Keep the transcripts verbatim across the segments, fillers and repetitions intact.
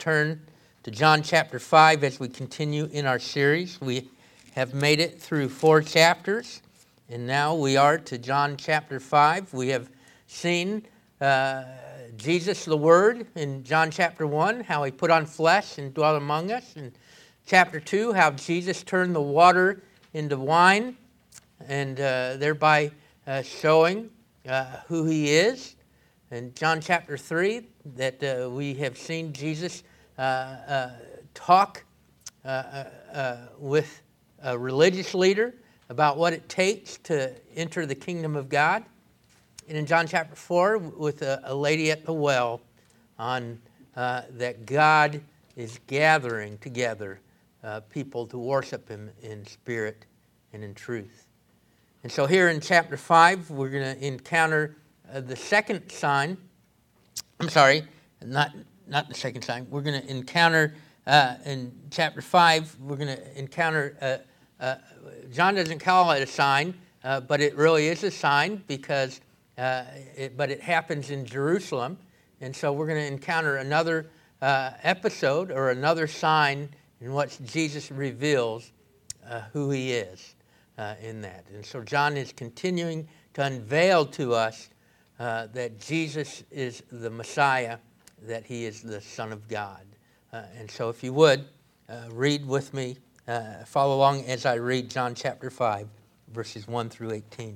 turn to John chapter five as we continue in our series. We have made it through four chapters, and now we are to John chapter five. We have seen uh, Jesus the Word in John chapter one, how he put on flesh and dwelt among us. In chapter two, how Jesus turned the water into wine, and uh, thereby uh, showing uh, who he is. In John chapter three, that uh, we have seen Jesus uh, uh, talk uh, uh, uh, with a religious leader about what it takes to enter the kingdom of God. And in John chapter four, with a, a lady at the well, on uh, that God is gathering together uh, people to worship him in spirit and in truth. And so here in chapter five, we're going to encounter uh, the second sign. I'm sorry, not not the second sign. We're going to encounter uh, in chapter five, we're going to encounter, uh, uh, John doesn't call it a sign, uh, but it really is a sign because, uh, it, but it happens in Jerusalem. And so we're going to encounter another uh, episode or another sign in which Jesus reveals uh, who he is uh, in that. And so John is continuing to unveil to us uh, that Jesus is the Messiah, that he is the Son of God. Uh, and so if you would, uh, read with me, uh, follow along as I read John chapter five, verses one through eighteen.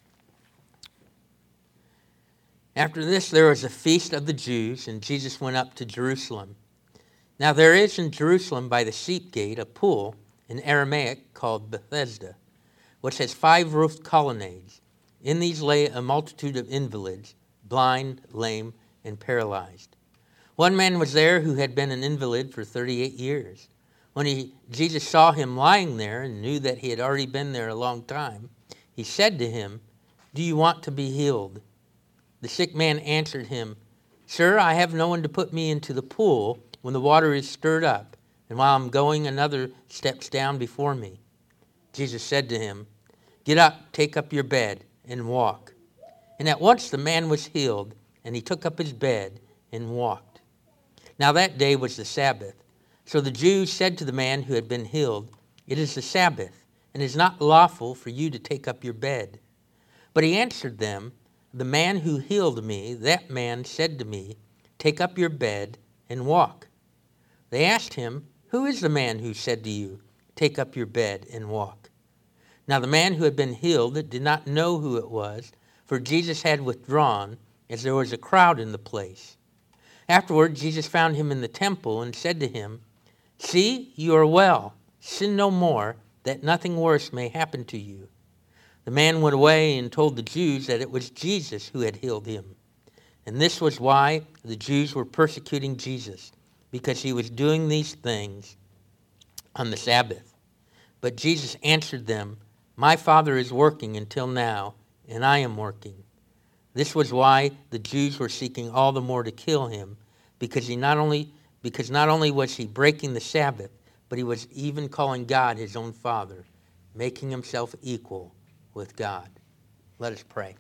After this, there was a feast of the Jews, and Jesus went up to Jerusalem. Now there is in Jerusalem by the sheep gate a pool in Aramaic called Bethesda, which has five roofed colonnades. In these lay a multitude of invalids, blind, lame, and paralyzed. One man was there who had been an invalid for thirty-eight years. When he, Jesus saw him lying there and knew that he had already been there a long time, he said to him, "Do you want to be healed?" The sick man answered him, "Sir, I have no one to put me into the pool when the water is stirred up, and while I'm going, another steps down before me." Jesus said to him, "Get up, take up your bed, and walk." And at once the man was healed, and he took up his bed and walked. Now that day was the Sabbath. So the Jews said to the man who had been healed, "It is the Sabbath, and it is not lawful for you to take up your bed." But he answered them, "The man who healed me, that man said to me, 'Take up your bed and walk.'" They asked him, "Who is the man who said to you, 'Take up your bed and walk'?" Now the man who had been healed did not know who it was, for Jesus had withdrawn, as there was a crowd in the place. Afterward, Jesus found him in the temple and said to him, "See, you are well. Sin no more, that nothing worse may happen to you." The man went away and told the Jews that it was Jesus who had healed him. And this was why the Jews were persecuting Jesus, because he was doing these things on the Sabbath. But Jesus answered them, "My Father is working until now, and I am working." This was why the Jews were seeking all the more to kill him, because he not only because not only was he breaking the Sabbath, but he was even calling God his own Father, making himself equal with God. Let us pray.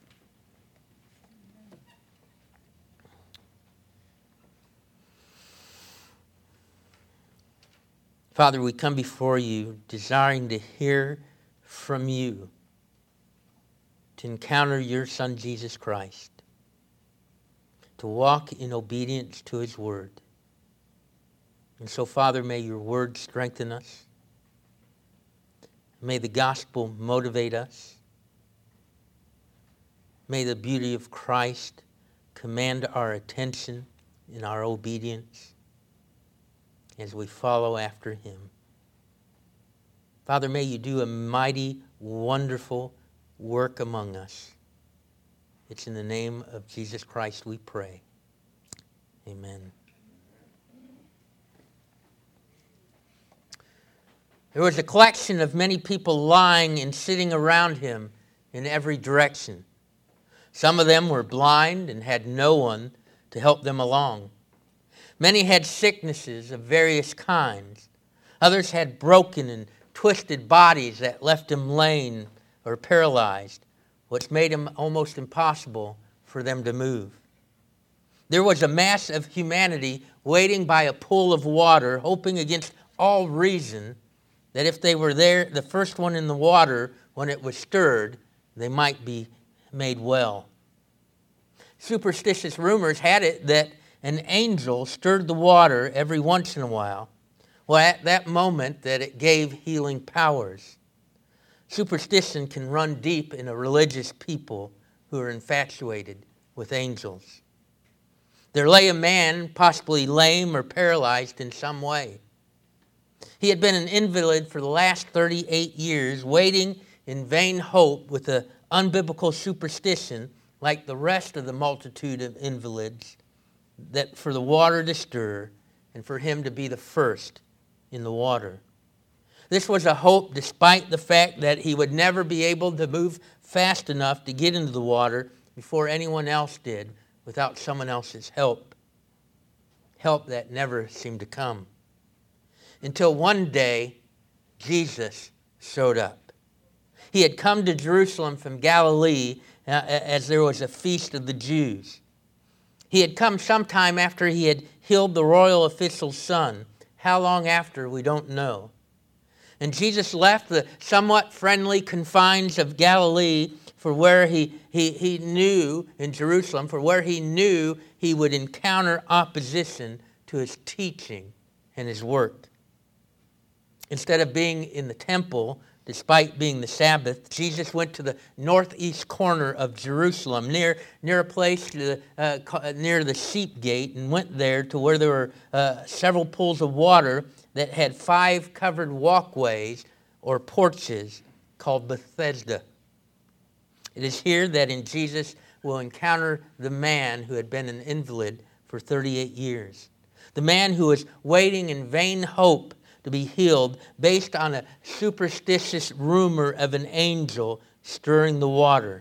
Father, we come before you desiring to hear from you, to encounter your Son, Jesus Christ, to walk in obedience to his word. And so, Father, may your word strengthen us. May the gospel motivate us. May the beauty of Christ command our attention in our obedience as we follow after him. Father, may you do a mighty, wonderful work among us. It's in the name of Jesus Christ we pray. Amen. There was a collection of many people lying and sitting around him in every direction. Some of them were blind and had no one to help them along. Many had sicknesses of various kinds. Others had broken and twisted bodies that left them lame or paralyzed, which made it almost impossible for them to move. There was a mass of humanity waiting by a pool of water, hoping against all reason that if they were there, the first one in the water, when it was stirred, they might be made well. Superstitious rumors had it that an angel stirred the water every once in a while. Well, at that moment that it gave healing powers. Superstition can run deep in a religious people who are infatuated with angels. There lay a man, possibly lame or paralyzed in some way. He had been an invalid for the last thirty-eight years, waiting in vain hope with an unbiblical superstition like the rest of the multitude of invalids, that for the water to stir and for him to be the first in the water. This was a hope despite the fact that he would never be able to move fast enough to get into the water before anyone else did without someone else's help. Help that never seemed to come. Until one day, Jesus showed up. He had come to Jerusalem from Galilee uh, as there was a feast of the Jews. He had come sometime after he had healed the royal official's son. How long after, we don't know. And Jesus left the somewhat friendly confines of Galilee for where he, he, he knew, in Jerusalem, for where he knew he would encounter opposition to his teaching and his work. Instead of being in the temple, despite being the Sabbath, Jesus went to the northeast corner of Jerusalem, near, near a place to the, uh, near the Sheep Gate, and went there to where there were uh, several pools of water that had five covered walkways or porches called Bethesda. It is here that in Jesus will encounter the man who had been an invalid for thirty-eight years. The man who was waiting in vain hope to be healed based on a superstitious rumor of an angel stirring the water.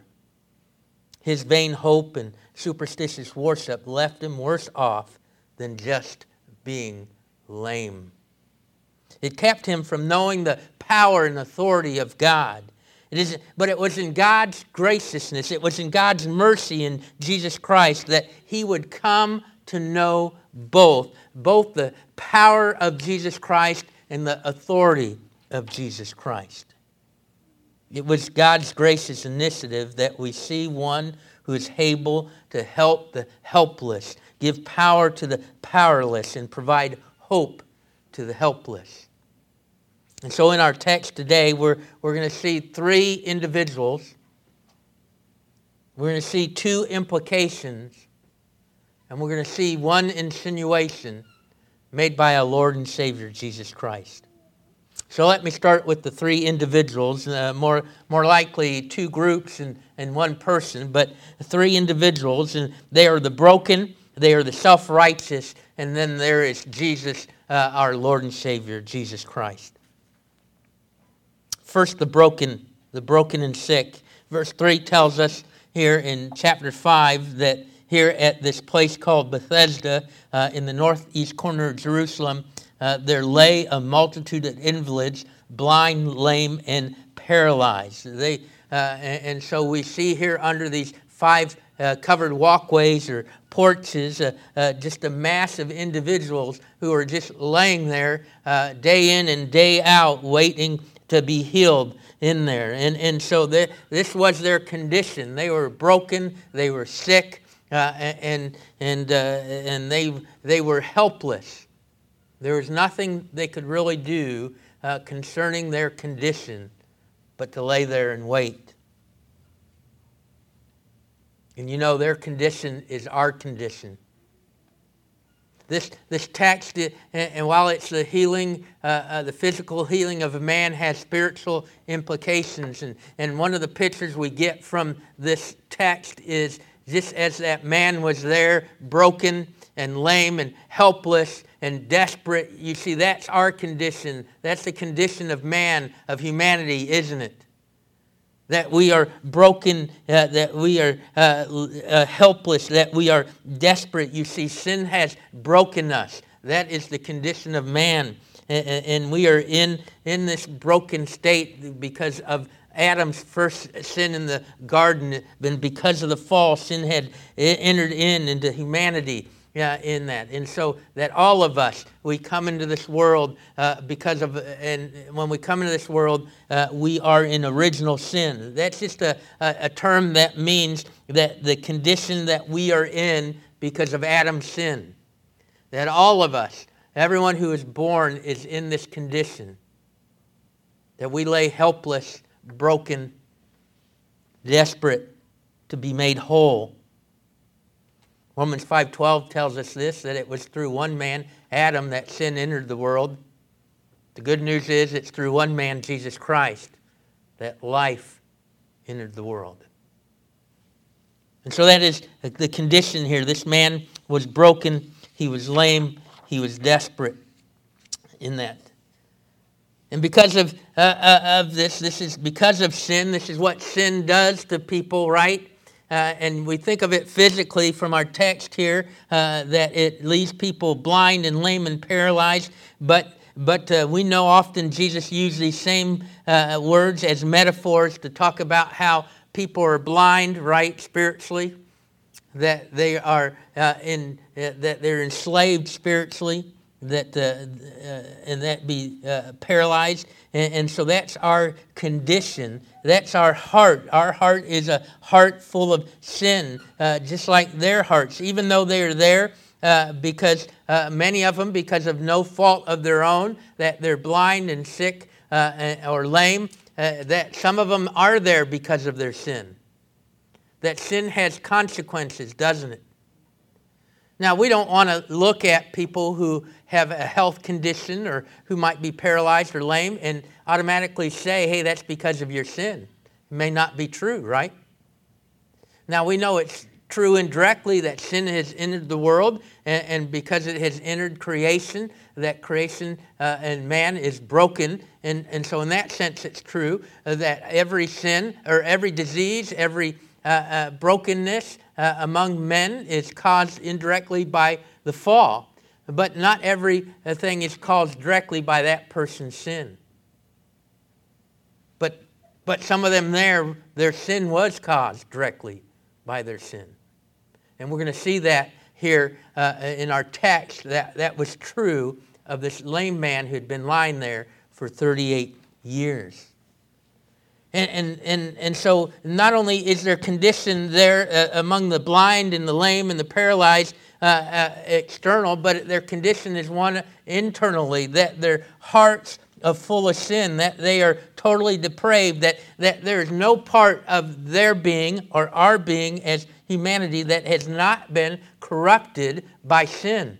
His vain hope and superstitious worship left him worse off than just being lame. It kept him from knowing the power and authority of God. It is, but it was in God's graciousness, it was in God's mercy in Jesus Christ that he would come to know both, both the power of Jesus Christ and the authority of Jesus Christ. It was God's gracious initiative that we see one who is able to help the helpless, give power to the powerless, and provide hope to the helpless. And so in our text today, we're, we're going to see three individuals. We're going to see two implications. And we're going to see one insinuation made by our Lord and Savior, Jesus Christ. So let me start with the three individuals, uh, more, more likely two groups and, and one person, but three individuals. And they are the broken, they are the self-righteous, and then there is Jesus, uh, our Lord and Savior, Jesus Christ. First, the broken, the broken and sick. Verse three tells us here in chapter five that here at this place called Bethesda uh, in the northeast corner of Jerusalem, uh, there lay a multitude of invalids, blind, lame, and paralyzed. They, uh, and, and so we see here under these five uh, covered walkways or porches, uh, uh, just a mass of individuals who are just laying there uh, day in and day out waiting to be healed in there. And, and so the, this was their condition. They were broken, they were sick, uh, and, and, uh, and they, they were helpless. There was nothing they could really do uh, concerning their condition but to lay there and wait. And you know, their condition is our condition. This this text, and, and while it's the healing, uh, uh, the physical healing of a man, has spiritual implications. And, and one of the pictures we get from this text is just as that man was there, broken and lame and helpless and desperate, you see, that's our condition. That's the condition of man, of humanity, isn't it? That we are broken, uh, that we are uh, uh, helpless, that we are desperate. You see, sin has broken us. That is the condition of man. And, and we are in, in this broken state because of Adam's first sin in the garden, and because of the fall, sin had entered in into humanity. Yeah, in that. And so that all of us, we come into this world uh, because of, and when we come into this world, uh, we are in original sin. That's just a, a, a term that means that the condition that we are in because of Adam's sin. That all of us, everyone who is born is in this condition. That we lay helpless, broken, desperate to be made whole. Romans five twelve tells us this, that it was through one man, Adam, that sin entered the world. The good news is it's through one man, Jesus Christ, that life entered the world. And so that is the condition here. This man was broken, he was lame, he was desperate in that. And because of, uh, uh, of this, this is because of sin, this is what sin does to people, right? Uh, and we think of it physically from our text here, uh, that it leaves people blind and lame and paralyzed. But but uh, we know often Jesus used these same uh, words as metaphors to talk about how people are blind, right, spiritually, that they are uh, in uh, that they're enslaved spiritually, that uh, uh, and that be uh, paralyzed. And, and so that's our condition. That's our heart. Our heart is a heart full of sin, uh, just like their hearts, even though they are there uh, because uh, many of them, because of no fault of their own, that they're blind and sick uh, or lame, uh, that some of them are there because of their sin. That sin has consequences, doesn't it? Now, we don't want to look at people who have a health condition or who might be paralyzed or lame and automatically say, hey, that's because of your sin. It may not be true, right? Now, we know it's true indirectly that sin has entered the world, and, and because it has entered creation, that creation uh, and man is broken. And, and so in that sense, it's true uh, that every sin or every disease, every uh, uh, brokenness uh, among men is caused indirectly by the fall. But not everything is caused directly by that person's sin. But but some of them there, their sin was caused directly by their sin. And we're going to see that here uh, in our text, that that was true of this lame man who had been lying there for thirty-eight years. And, and, and, and so not only is there condition there uh, among the blind and the lame and the paralyzed, Uh, uh, external, but their condition is one internally, that their hearts are full of sin, that they are totally depraved, that, that there is no part of their being or our being as humanity that has not been corrupted by sin.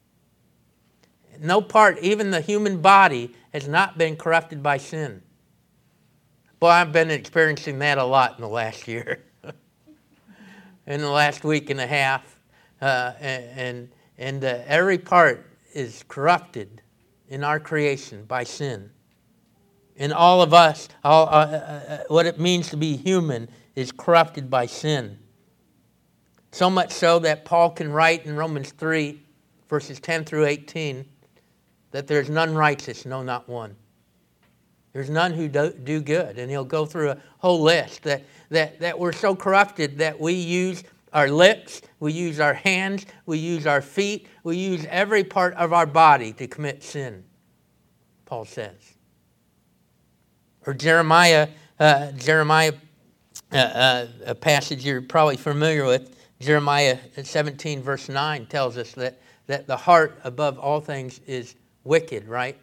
No part, even the human body, has not been corrupted by sin. Boy, I've been experiencing that a lot in the last year. In the last week and a half. Uh, and and uh, every part is corrupted in our creation by sin. And all of us, all, uh, uh, what it means to be human is corrupted by sin. So much so that Paul can write in Romans three, verses ten through eighteen, that there's none righteous, no, not one. There's none who do, do good. And he'll go through a whole list that, that, that we're so corrupted that we use our lips, we use our hands, we use our feet, we use every part of our body to commit sin, Paul says. Or Jeremiah, uh, Jeremiah, uh, uh, a passage you're probably familiar with, Jeremiah seventeen verse nine tells us that, that the heart above all things is wicked, right?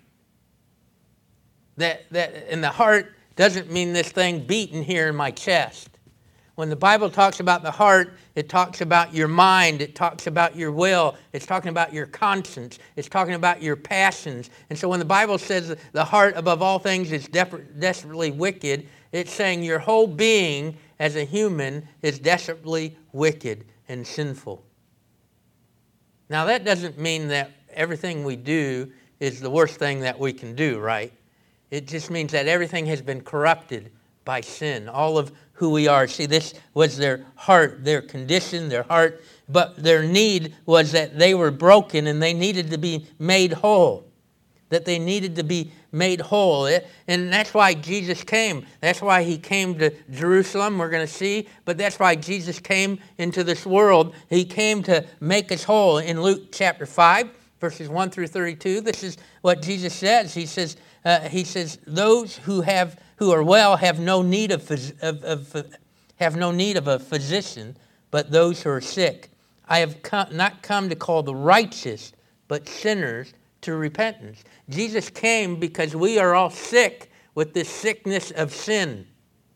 That, that, and the heart doesn't mean this thing beating here in my chest. When the Bible talks about the heart, it talks about your mind, it talks about your will, it's talking about your conscience, it's talking about your passions. And so when the Bible says the heart above all things is desperately wicked, it's saying your whole being as a human is desperately wicked and sinful. Now that doesn't mean that everything we do is the worst thing that we can do, right? It just means that everything has been corrupted by sin, all of who we are. See, this was their heart, their condition, their heart, but their need was that they were broken and they needed to be made whole. that they needed to be made whole. It, and that's why Jesus came. That's why he came to Jerusalem, we're going to see. But that's why Jesus came into this world. He came to make us whole. In Luke chapter five, verses one through thirty-two, this is what Jesus says. He says, uh, he says, those who have who are well have no need of, of, of have no need of a physician, but those who are sick. I have come, not come to call the righteous, but sinners to repentance. Jesus came because we are all sick with this sickness of sin.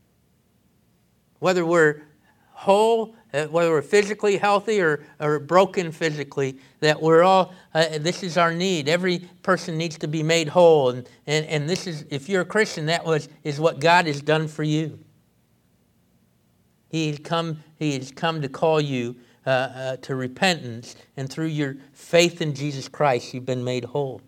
Whether we're whole, uh, whether we're physically healthy or, or broken physically, that we're all, uh, this is our need. Every person needs to be made whole. And, and, and this is, if you're a Christian, that was is what God has done for you. He has come, he has come to call you Uh, uh, to repentance, and through your faith in Jesus Christ, you've been made whole.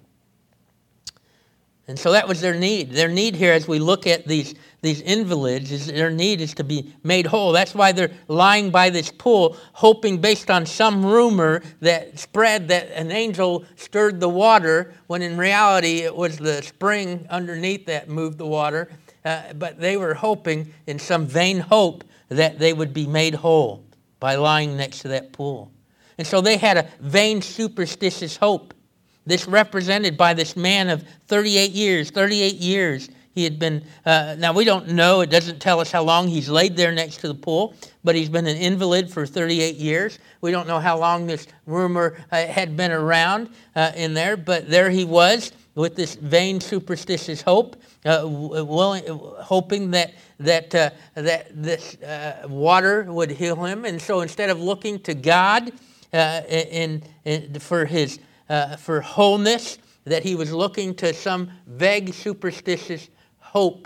And so that was their need. Their need here, as we look at these, these invalids, is their need is to be made whole. That's why they're lying by this pool, hoping based on some rumor that spread that an angel stirred the water, when in reality it was the spring underneath that moved the water. Uh, but they were hoping, in some vain hope, that they would be made whole by lying next to that pool. And so they had a vain, superstitious hope. This represented by this man of thirty-eight years. thirty-eight years he had been, uh, now we don't know, it doesn't tell us how long he's laid there next to the pool, but he's been an invalid for thirty-eight years. We don't know how long this rumor uh, had been around uh, in there, but there he was with this vain, superstitious hope, uh, willing, hoping that that uh, that this uh, water would heal him. And so instead of looking to God uh, in, in for his uh, for wholeness, that he was looking to some vague, superstitious hope.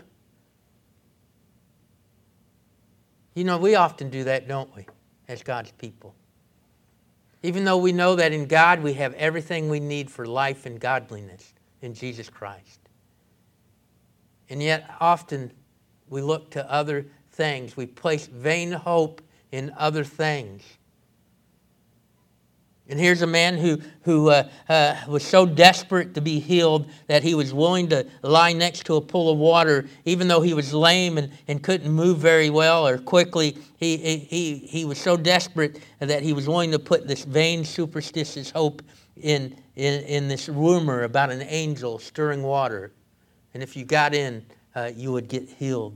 You know, we often do that, don't we, as God's people? Even though we know that in God we have everything we need for life and godliness in Jesus Christ. And yet often we look to other things. We place vain hope in other things. And here's a man who, who uh, uh, was so desperate to be healed that he was willing to lie next to a pool of water, even though he was lame and, and couldn't move very well or quickly. He, he, he was so desperate that he was willing to put this vain, superstitious hope in, in, in this rumor about an angel stirring water. And if you got in, uh, you would get healed.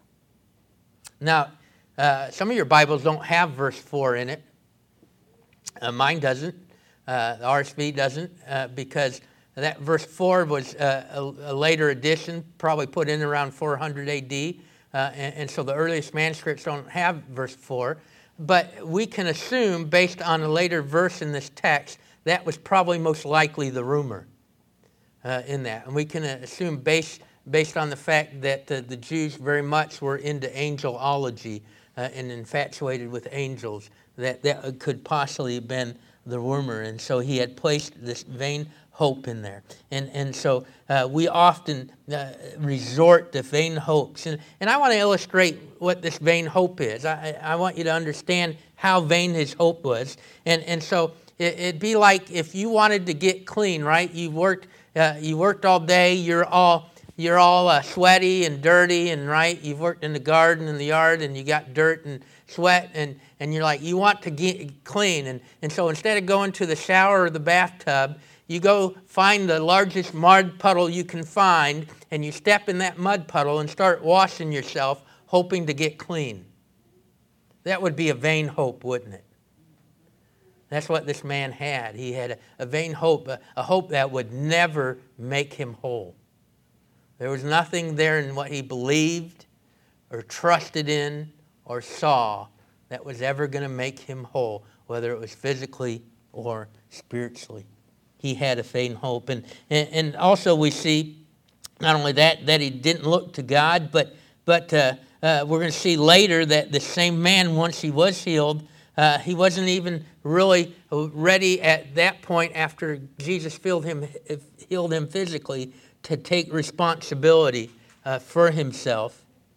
Now, uh, some of your Bibles don't have verse four in it. Uh, mine doesn't. Uh, the R S V doesn't, uh, because that verse four was uh, a, a later addition, probably put in around four hundred A D, uh, and, and so the earliest manuscripts don't have verse four. But we can assume, based on a later verse in this text, that was probably most likely the rumor uh, in that. And we can assume, based, based on the fact that uh, the Jews very much were into angelology uh, and infatuated with angels, that that could possibly have been the rumor. And so he had placed this vain hope in there. And and so uh, we often uh, resort to vain hopes. And, and I want to illustrate what this vain hope is. I, I want you to understand how vain his hope was. And and so it, it'd be like if you wanted to get clean, right? You worked uh, you worked all day, you're all you're all uh, sweaty and dirty, and right, you've worked in the garden and the yard, and you got dirt and sweat, and, and you're like, you want to get clean. And, and so instead of going to the shower or the bathtub, you go find the largest mud puddle you can find, and you step in that mud puddle and start washing yourself, hoping to get clean. That would be a vain hope, wouldn't it? That's what this man had. He had a, a vain hope, a, a hope that would never make him whole. There was nothing there in what he believed or trusted in or saw that was ever going to make him whole, whether it was physically or spiritually. He had a vain hope. And, and, and also we see, not only that, that he didn't look to God, but, but uh, uh, we're going to see later that the same man, once he was healed, uh, he wasn't even really ready at that point after Jesus healed him, healed him physically to take responsibility uh, for himself.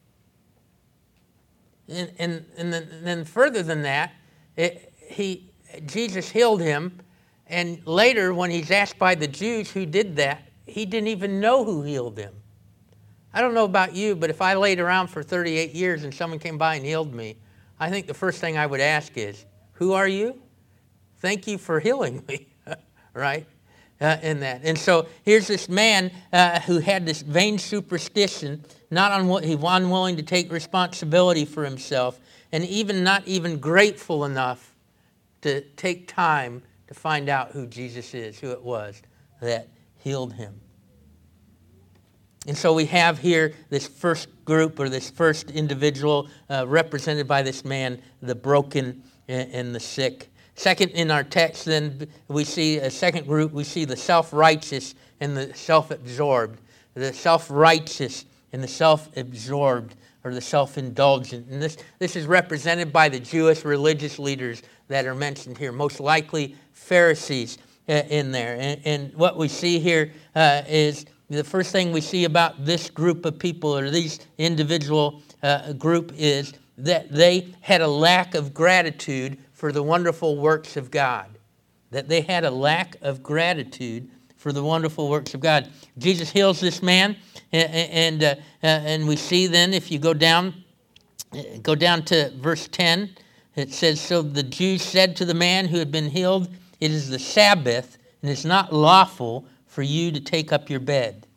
And, and, and, then, and then further than that, it, he Jesus healed him, and later when he's asked by the Jews who did that, he didn't even know who healed him. I don't know about you, but if I laid around for thirty-eight years and someone came by and healed me, I think the first thing I would ask is, who are you? Thank you for healing me, right? Uh, in that. And so here's this man uh, who had this vain superstition, not on he was unwilling to take responsibility for himself, and even not even grateful enough to take time to find out who Jesus is, who it was that healed him. And so we have here this first group, or this first individual uh, represented by this man, the broken and, and the sick. Second, in our text, then, we see a second group. We see the self-righteous and the self-absorbed. The self-righteous and the self-absorbed, or the self-indulgent. And this, this is represented by the Jewish religious leaders that are mentioned here, most likely Pharisees uh, in there. And, and what we see here uh, is the first thing we see about this group of people, or these individual uh, group, is that they had a lack of gratitude for the wonderful works of God. That they had a lack of gratitude for the wonderful works of God. Jesus heals this man, and and, uh, and we see then, if you go down, go down to verse ten, it says, "So the Jews said to the man who had been healed, 'It is the Sabbath, and it's not lawful for you to take up your bed.'"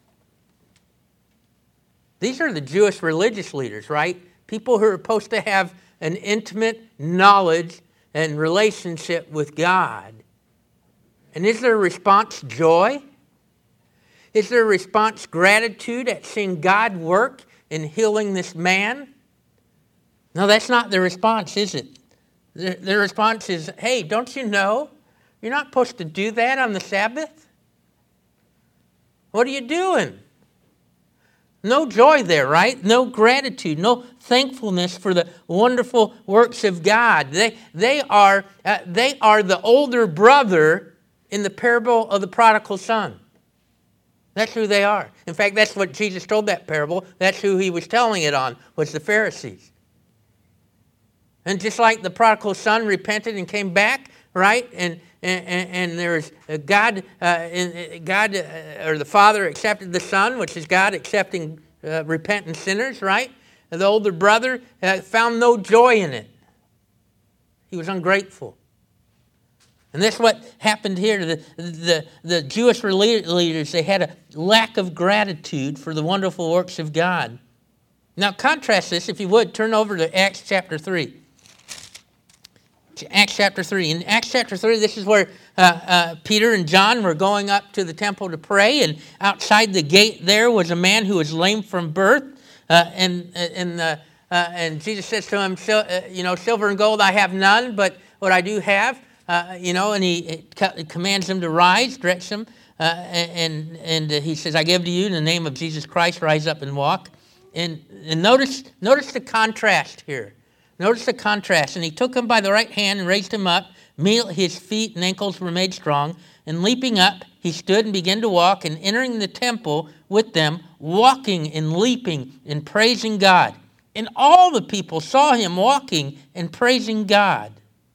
These are the Jewish religious leaders, right? People who are supposed to have an intimate knowledge and relationship with God. And is their response joy? Is their response gratitude at seeing God work in healing this man? No, that's not their response, is it? Their, their response is, hey, don't you know? You're not supposed to do that on the Sabbath. What are you doing? No joy there, right? No gratitude, no thankfulness for the wonderful works of God. They, they, are, uh, they are the older brother in the parable of the prodigal son. That's who they are. In fact, that's what Jesus told that parable. That's who he was telling it on, was the Pharisees. And just like the prodigal son repented and came back, right? And and, and, and there's God, uh, and God, uh, or the Father accepted the Son, which is God accepting uh, repentant sinners, right? And the older brother uh, found no joy in it. He was ungrateful. And that's what happened here. The, the, the Jewish leaders, they had a lack of gratitude for the wonderful works of God. Now contrast this, if you would, turn over to Acts chapter three. Acts chapter three. In Acts chapter three, this is where uh, uh, Peter and John were going up to the temple to pray, and outside the gate there was a man who was lame from birth, uh, and and uh, uh, and Jesus says to him, you know, silver and gold I have none, but what I do have, uh, you know, and he commands him to rise, directs him, uh, and and he says, I give to you in the name of Jesus Christ, rise up and walk. And and notice notice the contrast here. Notice the contrast. And he took him by the right hand and raised him up. His feet and ankles were made strong. And leaping up, he stood and began to walk, and entering the temple with them, walking and leaping and praising God. And all the people saw him walking and praising God.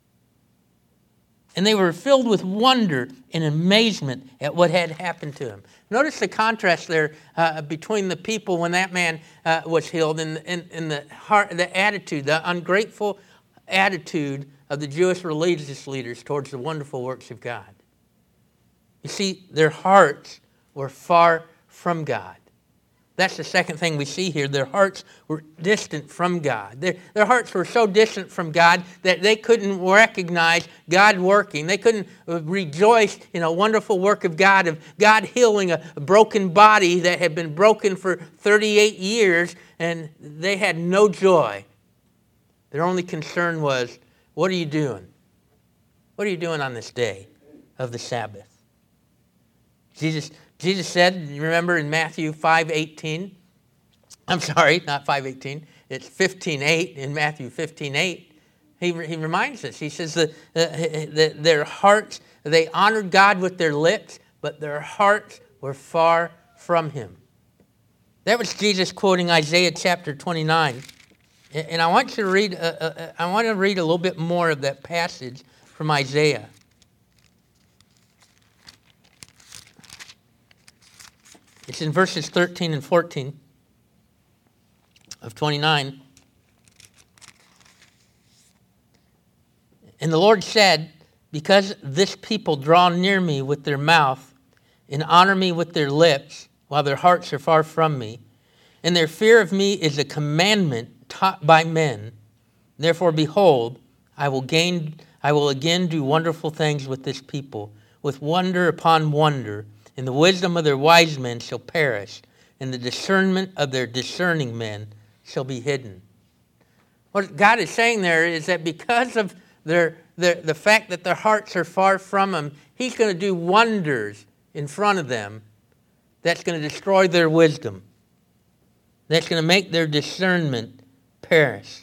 And they were filled with wonder and amazement at what had happened to him. Notice the contrast there uh, between the people when that man uh, was healed and, and, and the heart, the attitude, the ungrateful attitude of the Jewish religious leaders towards the wonderful works of God. You see, their hearts were far from God. That's the second thing we see here. Their hearts were distant from God. Their, their hearts were so distant from God that they couldn't recognize God working. They couldn't rejoice in a wonderful work of God, of God healing a, a broken body that had been broken for thirty-eight years, and they had no joy. Their only concern was, what are you doing? What are you doing on this day of the Sabbath? Jesus Jesus said, you remember in Matthew five eighteen, I'm sorry, not five eighteen, it's fifteen eight in Matthew fifteen eight. He, he reminds us, he says that, uh, that their hearts, they honored God with their lips, but their hearts were far from him. That was Jesus quoting Isaiah chapter twenty-nine. And I want you to read, uh, uh, I want to read a little bit more of that passage from Isaiah. It's in verses thirteen and fourteen of twenty-nine. And the Lord said, because this people draw near me with their mouth and honor me with their lips, while their hearts are far from me, and their fear of me is a commandment taught by men, therefore, behold, I will gain, I will again do wonderful things with this people, with wonder upon wonder, and the wisdom of their wise men shall perish, and the discernment of their discerning men shall be hidden. What God is saying there is that because of their, their the fact that their hearts are far from Him, He's going to do wonders in front of them that's going to destroy their wisdom, that's going to make their discernment perish.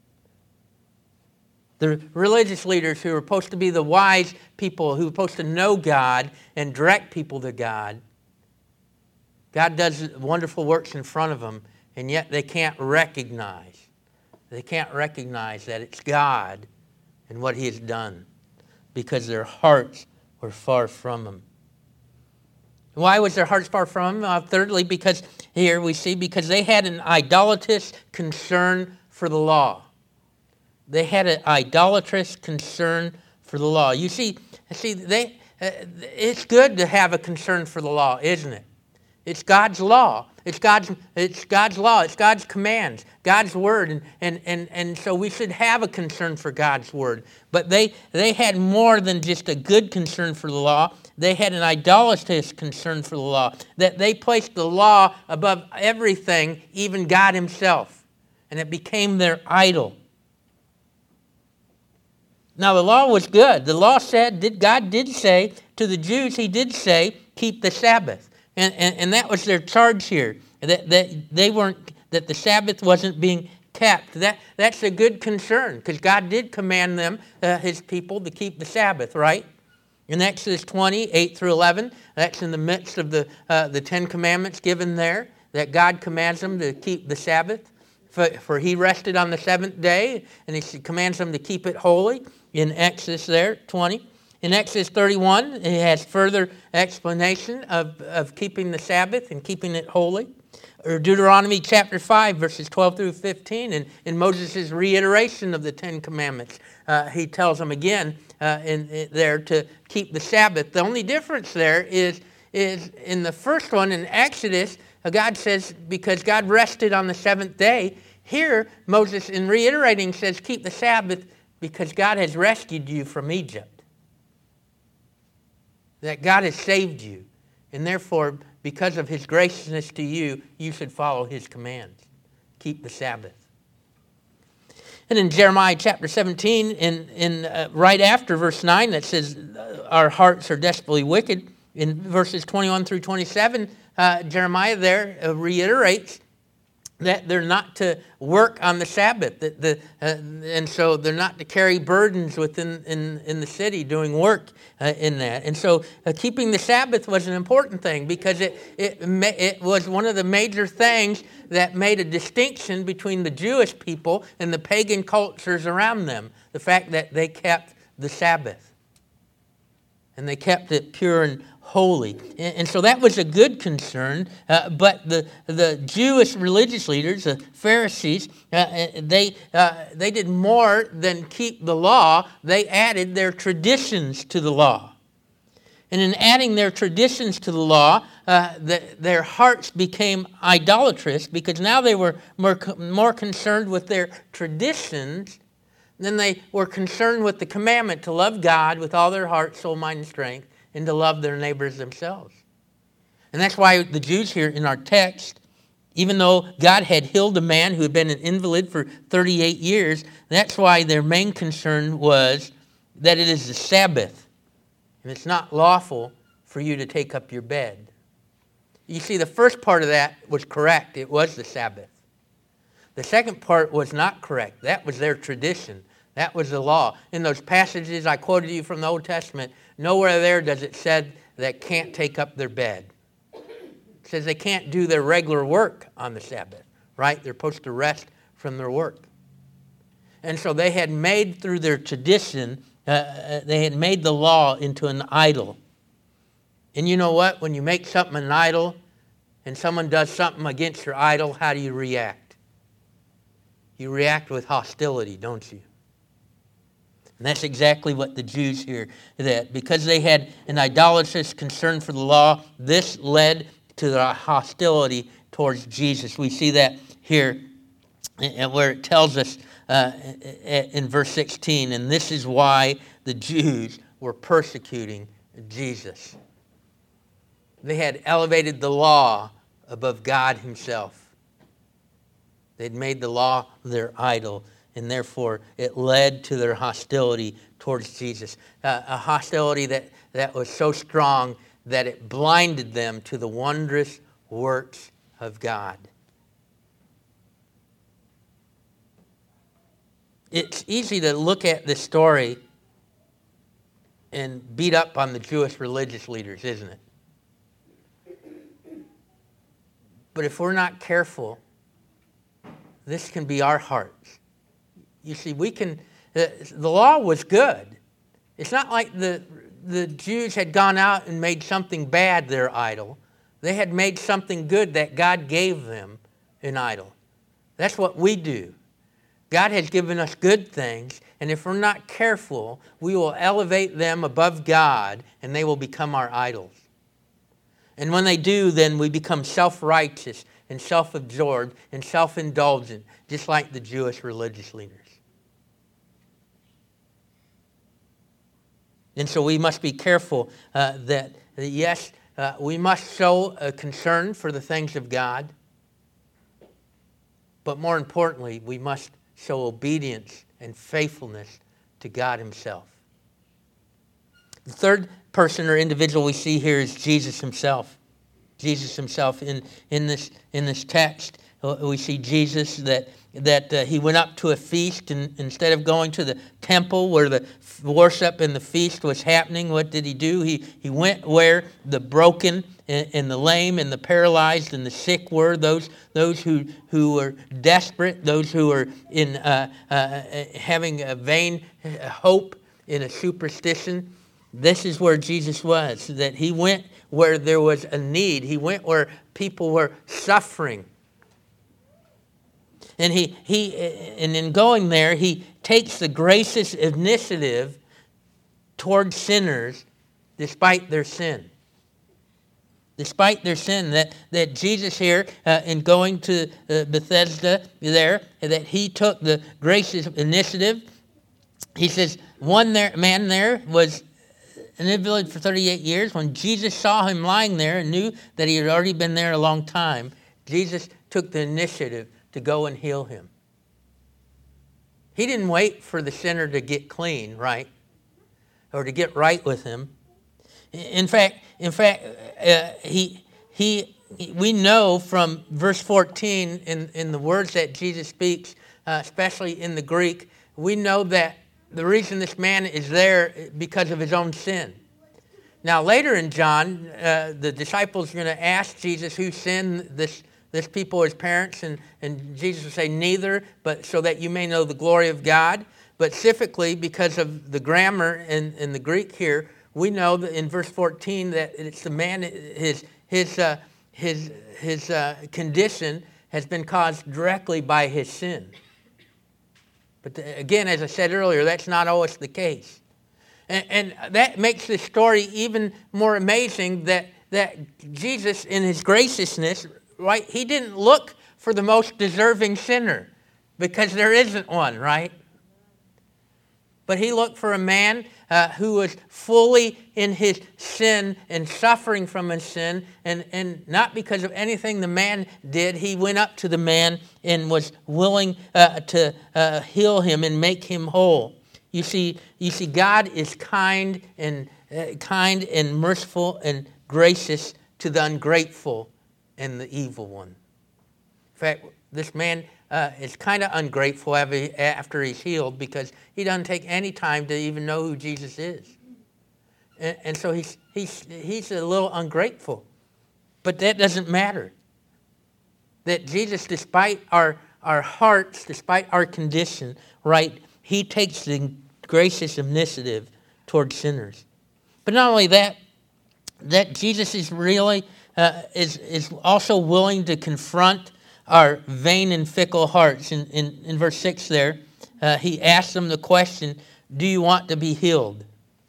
The religious leaders who are supposed to be the wise people who are supposed to know God and direct people to God, God does wonderful works in front of them, and yet they can't recognize. They can't recognize that it's God and what He has done because their hearts were far from Him. Why was their hearts far from Him? Uh, thirdly, because here we see, because they had an idolatrous concern for the law. They had an idolatrous concern for the law. You see, see, they. Uh, it's good to have a concern for the law, isn't it? It's God's law. It's God's. It's God's law. It's God's commands, God's word, and and and and so we should have a concern for God's word. But they they had more than just a good concern for the law. They had an idolatrous concern for the law. That they placed the law above everything, even God Himself, and it became their idol. Now, the law was good. The law said, did God did say to the Jews, He did say, keep the Sabbath. And, and, and that was their charge here, that, that they weren't, that the Sabbath wasn't being kept. That, that's a good concern, because God did command them, uh, His people, to keep the Sabbath, right? In Exodus twenty, eight through eleven, that's in the midst of the, uh, the Ten Commandments given there, that God commands them to keep the Sabbath. For, for He rested on the seventh day, and He commands them to keep it holy. In Exodus there, twenty. In Exodus thirty-one, it has further explanation of, of keeping the Sabbath and keeping it holy. Or Deuteronomy chapter five, verses twelve through fifteen, and in Moses' reiteration of the Ten Commandments, uh, he tells them again uh, in, in there to keep the Sabbath. The only difference there is, is in the first one, in Exodus, uh, God says, because God rested on the seventh day. Here, Moses, in reiterating, says, keep the Sabbath because God has rescued you from Egypt. That God has saved you. And therefore, because of His graciousness to you, you should follow His commands. Keep the Sabbath. And in Jeremiah chapter seventeen, in, in uh, right after verse nine, that says, our hearts are desperately wicked. In verses twenty-one through twenty-seven, uh, Jeremiah there uh, reiterates that they're not to work on the Sabbath, that the, uh, and so they're not to carry burdens within in, in the city doing work uh, in that. And so uh, keeping the Sabbath was an important thing because it, it, it was one of the major things that made a distinction between the Jewish people and the pagan cultures around them, the fact that they kept the Sabbath. And they kept it pure and holy. And, and so that was a good concern, uh, but the, the Jewish religious leaders, the Pharisees, uh, they, uh, they did more than keep the law. They added their traditions to the law. And in adding their traditions to the law, uh, the, their hearts became idolatrous because now they were more, more concerned with their traditions than they were concerned with the commandment to love God with all their heart, soul, mind, and strength, and to love their neighbors themselves. And that's why the Jews here in our text, even though God had healed a man who had been an invalid for thirty-eight years, that's why their main concern was that it is the Sabbath. And it's not lawful for you to take up your bed. You see, the first part of that was correct. It was the Sabbath. The second part was not correct. That was their tradition. That was the law. In those passages I quoted you from the Old Testament, nowhere there does it say that can't take up their bed. It says they can't do their regular work on the Sabbath, right? They're supposed to rest from their work. And so they had made through their tradition, uh, they had made the law into an idol. And you know what? When you make something an idol, and someone does something against your idol, how do you react? You react with hostility, don't you? And that's exactly what the Jews here, that because they had an idolatrous concern for the law, this led to the hostility towards Jesus. We see that here where it tells us uh, in verse sixteen, and this is why the Jews were persecuting Jesus. They had elevated the law above God himself. They'd made the law their idol, and therefore it led to their hostility towards Jesus. Uh, a hostility that, that was so strong that it blinded them to the wondrous works of God. It's easy to look at this story and beat up on the Jewish religious leaders, isn't it? But if we're not careful, this can be our hearts. You see, we can, the, the law was good. It's not like the, the Jews had gone out and made something bad their idol. They had made something good that God gave them an idol. That's what we do. God has given us good things, and if we're not careful, we will elevate them above God, and they will become our idols. And when they do, then we become self-righteous and self-absorbed and self-indulgent, just like the Jewish religious leaders. And so we must be careful uh, that, that, yes, uh, we must show a concern for the things of God, but more importantly, we must show obedience and faithfulness to God himself. The third person or individual we see here is Jesus himself. Jesus himself in, in this in this text, we see Jesus that that uh, he went up to a feast, and instead of going to the temple where the worship and the feast was happening, what did he do? He he went where the broken and, and the lame and the paralyzed and the sick were, those those who who were desperate, those who were in uh, uh, having a vain hope in a superstition. This is where Jesus was, that he went where there was a need. He went where people were suffering. And he, he, and in going there, he takes the gracious initiative towards sinners despite their sin. Despite their sin, that, that Jesus here, uh, in going to uh, Bethesda there, that he took the gracious initiative. He says, one there, man there was an invalid for thirty-eight years. When Jesus saw him lying there and knew that he had already been there a long time, Jesus took the initiative to go and heal him. He didn't wait for the sinner to get clean, right? Or to get right with him. In fact, in fact, uh, he he we know from verse fourteen in, in the words that Jesus speaks, uh, especially in the Greek, we know that the reason this man is there because of his own sin. Now later in John, uh, the disciples are going to ask Jesus who sinned, this this people or his parents, and, and Jesus will say neither, but so that you may know the glory of God. But specifically because of the grammar in, in the Greek here, we know that in verse fourteen that it's the man, his his uh, his his uh, condition has been caused directly by his sin. But the, again, as I said earlier, that's not always the case. And, and that makes the story even more amazing that, that Jesus, in his graciousness, right, he didn't look for the most deserving sinner, because there isn't one, right? But he looked for a man uh, who was fully in his sin and suffering from his sin, and, and not because of anything the man did. He went up to the man and was willing uh, to uh, heal him and make him whole. You see, you see, God is kind and uh, kind and merciful and gracious to the ungrateful and the evil one. In fact, this man uh, is kind of ungrateful after he's healed, because he doesn't take any time to even know who Jesus is. And, and so he's, he's, he's a little ungrateful. But that doesn't matter. That Jesus, despite our, our hearts, despite our condition, right, he takes the gracious initiative towards sinners. But not only that, that Jesus is really uh, is, is also willing to confront our vain and fickle hearts. In, in, in verse six there, uh, he asks them the question, do you want to be healed?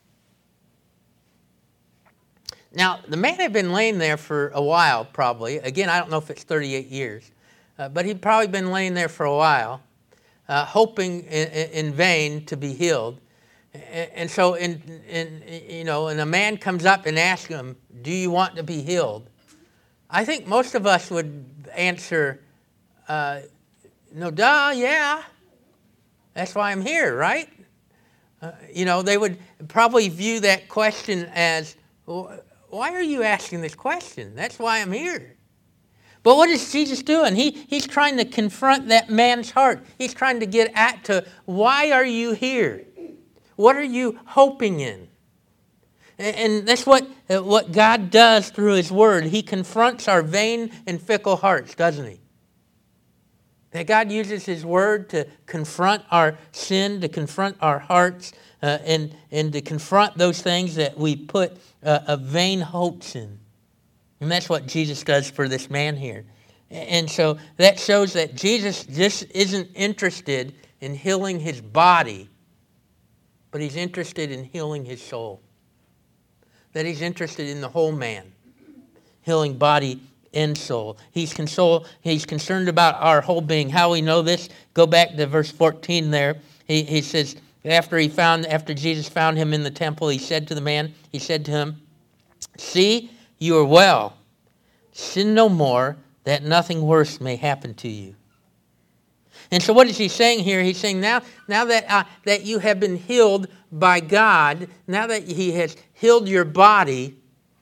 Now, the man had been laying there for a while, probably. Again, I don't know if it's thirty-eight years, uh, but he'd probably been laying there for a while, uh, hoping in, in vain to be healed. And, and so, in, in, you know, and a man comes up and asks him, do you want to be healed? I think most of us would answer, uh, no, duh, yeah. That's why I'm here, right? Uh, you know, they would probably view that question as, well, why are you asking this question? That's why I'm here. But what is Jesus doing? He, he's trying to confront that man's heart. He's trying to get at to, why are you here? What are you hoping in? And, and that's what, uh, what God does through his word. He confronts our vain and fickle hearts, doesn't he? That God uses his word to confront our sin, to confront our hearts, uh, and, and to confront those things that we put uh, a vain hopes in. And that's what Jesus does for this man here. And so that shows that Jesus just isn't interested in healing his body, but he's interested in healing his soul. That he's interested in the whole man, healing body and soul. He's console, he's concerned about our whole being. How we know this? Go back to verse fourteen there. He, he says, after he found, after Jesus found him in the temple, he said to the man, he said to him, see, you are well. Sin no more, that nothing worse may happen to you. And so what is he saying here? He's saying now, now that, uh, that you have been healed by God, now that he has healed your body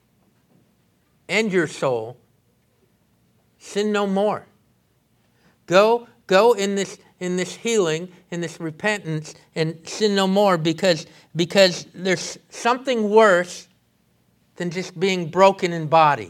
and your soul, sin no more. Go, go in this in this healing, in this repentance, and sin no more, because, because there's something worse than just being broken in body.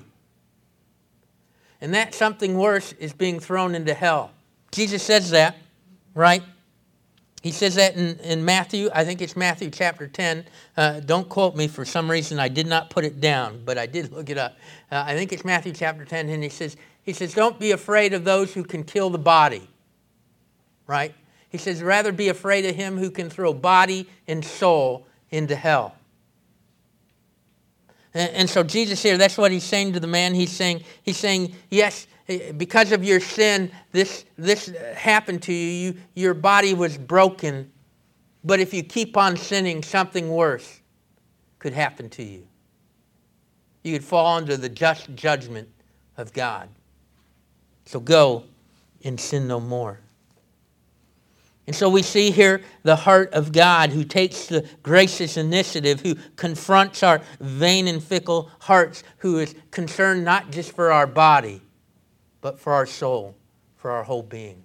And that something worse is being thrown into hell. Jesus says that, right? He says that in, in Matthew, I think it's Matthew chapter ten. Uh, don't quote me, for some reason I did not put it down, but I did look it up. Uh, I think it's Matthew chapter ten, and he says, he says, don't be afraid of those who can kill the body, right? He says, rather be afraid of him who can throw body and soul into hell. And, and so Jesus here, that's what he's saying to the man. He's saying, he's saying, yes, because of your sin, this, this happened to you. you. Your body was broken. But if you keep on sinning, something worse could happen to you. You could fall under the just judgment of God. So go and sin no more. And so we see here the heart of God, who takes the gracious initiative, who confronts our vain and fickle hearts, who is concerned not just for our body, but for our soul, for our whole being.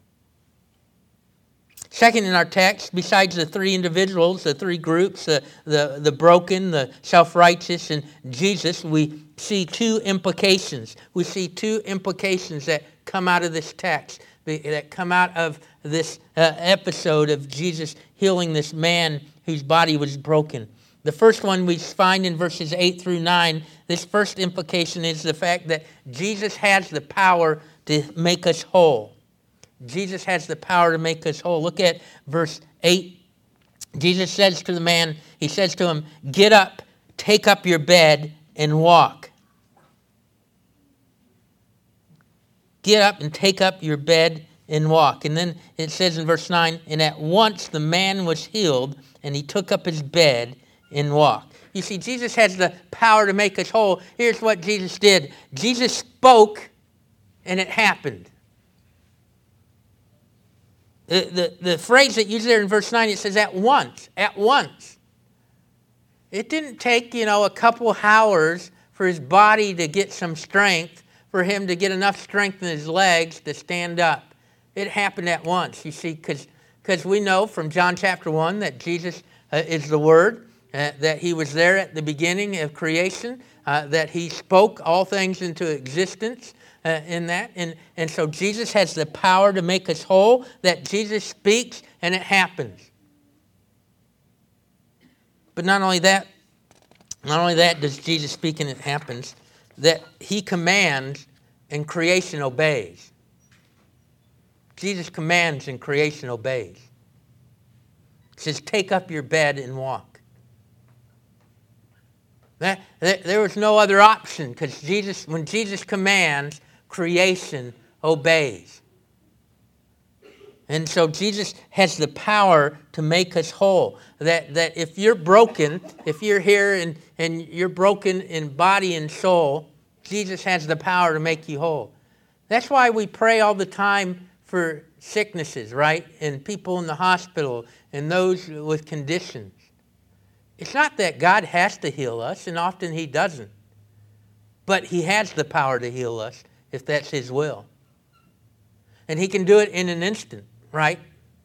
Second in our text, besides the three individuals, the three groups, the, the, the broken, the self-righteous, and Jesus, we see two implications. We see two implications that come out of this text, that come out of this uh, episode of Jesus healing this man whose body was broken. The first one we find in verses eight through nine. This first implication is the fact that Jesus has the power to make us whole. Jesus has the power to make us whole. Look at verse eight. Jesus says to the man, he says to him, get up, take up your bed, and walk. Get up and take up your bed and walk. And then it says in verse nine, and at once the man was healed, and he took up his bed and walked. You see, Jesus has the power to make us whole. Here's what Jesus did. Jesus spoke, and it happened. The, the, the phrase that used there in verse nine, it says at once, at once. It didn't take, you know, a couple hours for his body to get some strength, for him to get enough strength in his legs to stand up. It happened at once, you see, because because we know from John chapter one that Jesus uh, is the Word, uh, that he was there at the beginning of creation, uh, that he spoke all things into existence uh, in that. And, and so Jesus has the power to make us whole, that Jesus speaks and it happens. But not only that, not only that does Jesus speak and it happens, that he commands and creation obeys. Jesus commands and creation obeys. He says, take up your bed and walk. That, that, there was no other option, because Jesus, when Jesus commands, creation obeys. And so Jesus has the power to make us whole. That, that if you're broken, if you're here and, and you're broken in body and soul, Jesus has the power to make you whole. That's why we pray all the time for sicknesses, right? And people in the hospital and those with conditions. It's not that God has to heal us, and often he doesn't. But he has the power to heal us if that's his will. And he can do it in an instant, right?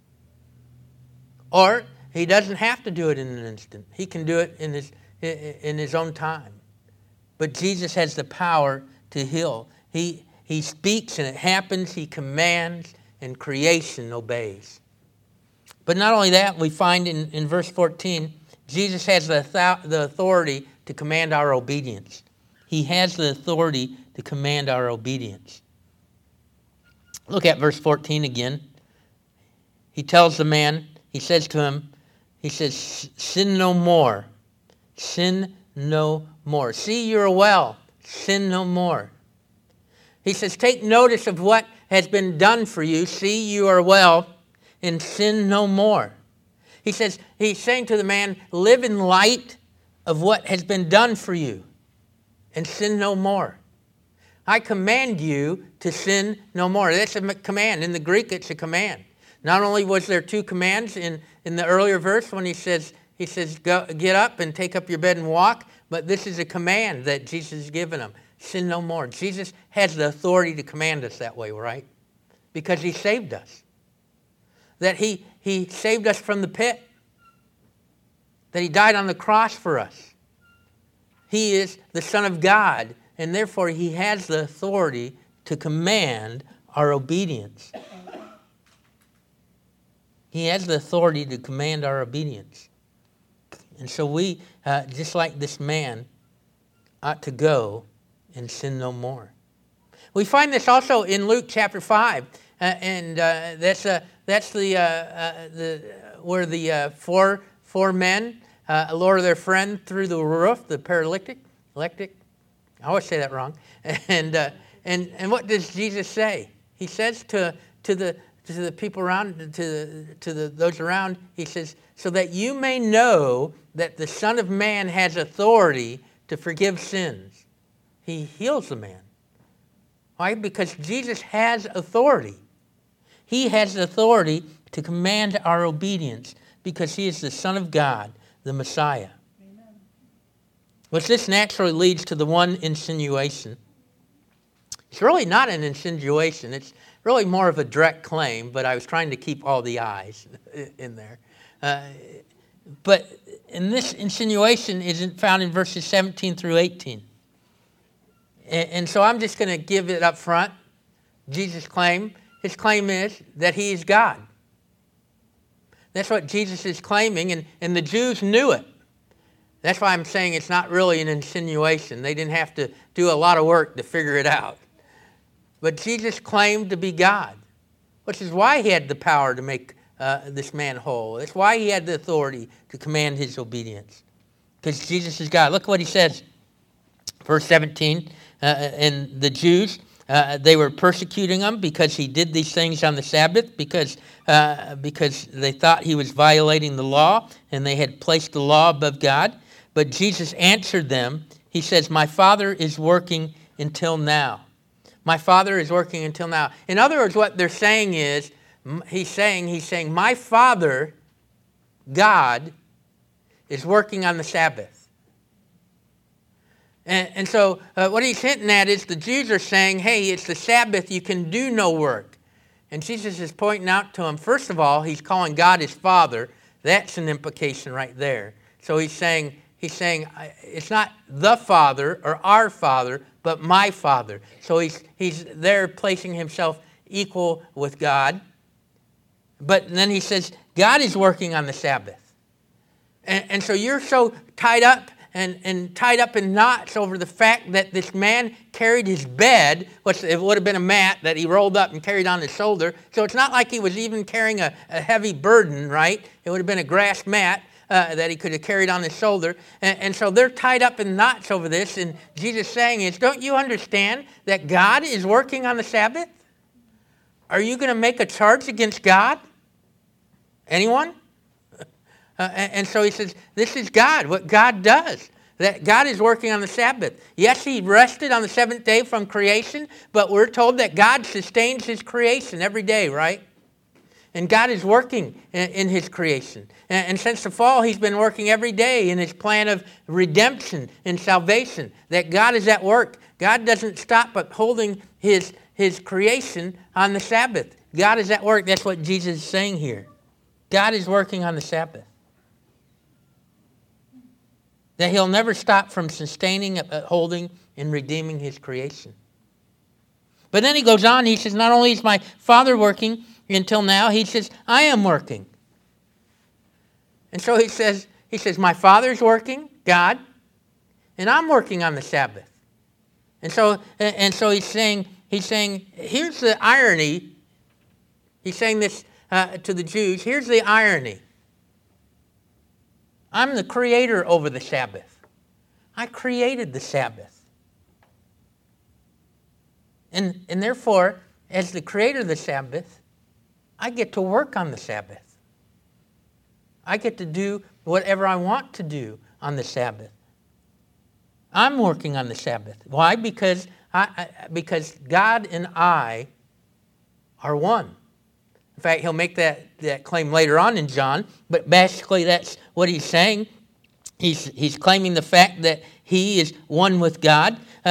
Or he doesn't have to do it in an instant. He can do it in his, in his own time. But Jesus has the power to heal. He, he speaks and it happens. He commands and creation obeys. But not only that, we find in, in verse fourteen, Jesus has the, the authority to command our obedience. He has the authority to command our obedience. Look at verse fourteen again. He tells the man, he says to him, he says, sin no more. Sin no more. See, you're well. Sin no more. He says, take notice of what has been done for you. See, you are well, and sin no more. He says, he's saying to the man, live in light of what has been done for you, and sin no more. I command you to sin no more. That's a command. In the Greek, it's a command. Not only was there two commands in, in the earlier verse when he says, he says, Go, get up and take up your bed and walk, but this is a command that Jesus has given him. Sin no more. Jesus has the authority to command us that way, right? Because he saved us. That he, he saved us from the pit. That he died on the cross for us. He is the Son of God, and therefore he has the authority to command our obedience. He has the authority to command our obedience. And so we, uh, just like this man, ought to go and sin no more. We find this also in Luke chapter five, uh, and uh, that's uh, that's the uh, uh, the where the uh, four four men uh, lower their friend through the roof, the paralytic, electric. I always say that wrong. And uh, and and what does Jesus say? He says to to the to the people around, to the, to the those around, he says, so that you may know that the Son of Man has authority to forgive sins. He heals the man. Why? Because Jesus has authority. He has authority to command our obedience because he is the Son of God, the Messiah. Amen. Which this naturally leads to the one insinuation. It's really not an insinuation. It's really more of a direct claim, but I was trying to keep all the I's in there. Uh, but in this insinuation isn't found in verses seventeen through eighteen. And, and so I'm just going to give it up front. Jesus' claim, his claim is that he is God. That's what Jesus is claiming, and, and the Jews knew it. That's why I'm saying it's not really an insinuation. They didn't have to do a lot of work to figure it out. But Jesus claimed to be God, which is why he had the power to make uh, this man whole. That's why he had the authority to command his obedience, because Jesus is God. Look what he says, verse seventeen. Uh, and the Jews, uh, they were persecuting him because he did these things on the Sabbath, because uh, because they thought he was violating the law, and they had placed the law above God. But Jesus answered them. He says, my Father is working until now. My Father is working until now. In other words, what they're saying is, he's saying, he's saying, my Father, God, is working on the Sabbath. And, and so uh, what he's hinting at is the Jews are saying, hey, it's the Sabbath, you can do no work. And Jesus is pointing out to him, first of all, he's calling God his Father. That's an implication right there. So he's saying, he's saying it's not the Father or our Father, but my Father. So he's he's there placing himself equal with God. But then he says, God is working on the Sabbath. And, and so you're so tied up and, and tied up in knots over the fact that this man carried his bed, which it would have been a mat that he rolled up and carried on his shoulder. So it's not like he was even carrying a, a heavy burden, right? It would have been a grass mat uh, that he could have carried on his shoulder. And, and so they're tied up in knots over this. And Jesus saying is, don't you understand that God is working on the Sabbath? Are you going to make a charge against God? Anyone? Uh, and, and so he says, this is God, what God does. That God is working on the Sabbath. Yes, he rested on the seventh day from creation, but we're told that God sustains his creation every day, right? And God is working in, in his creation. And, and since the fall, he's been working every day in his plan of redemption and salvation. That God is at work. God doesn't stop upholding his, his creation on the Sabbath. God is at work. That's what Jesus is saying here. God is working on the Sabbath. That he'll never stop from sustaining, upholding, and redeeming his creation. But then he goes on, he says, not only is my Father working until now, he says, I am working. And so he says, he says, my Father's working, God, and I'm working on the Sabbath. And so, and so he's saying, he's saying, here's the irony. He's saying this uh, to the Jews, here's the irony. I'm the creator over the Sabbath. I created the Sabbath. And, and therefore, as the creator of the Sabbath, I get to work on the Sabbath. I get to do whatever I want to do on the Sabbath. I'm working on the Sabbath. Why? Because, I, I, because God and I are one. In fact, he'll make that, that claim later on in John, but basically that's what he's saying. He's, he's claiming the fact that he is one with God. Uh,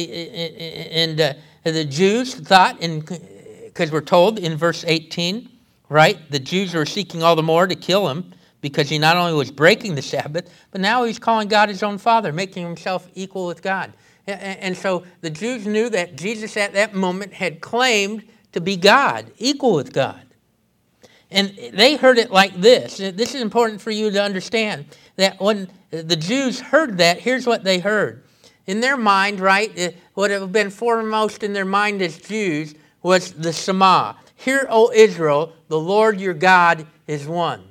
and uh, the Jews thought, because we're told in verse eighteen, right, the Jews were seeking all the more to kill him because he not only was breaking the Sabbath, but now he's calling God his own Father, making himself equal with God. And, and so the Jews knew that Jesus at that moment had claimed to be God, equal with God. And they heard it like this. This is important for you to understand, that when the Jews heard that, here's what they heard. In their mind, right, what had been foremost in their mind as Jews was the Shema. Hear, O Israel, the Lord your God is one.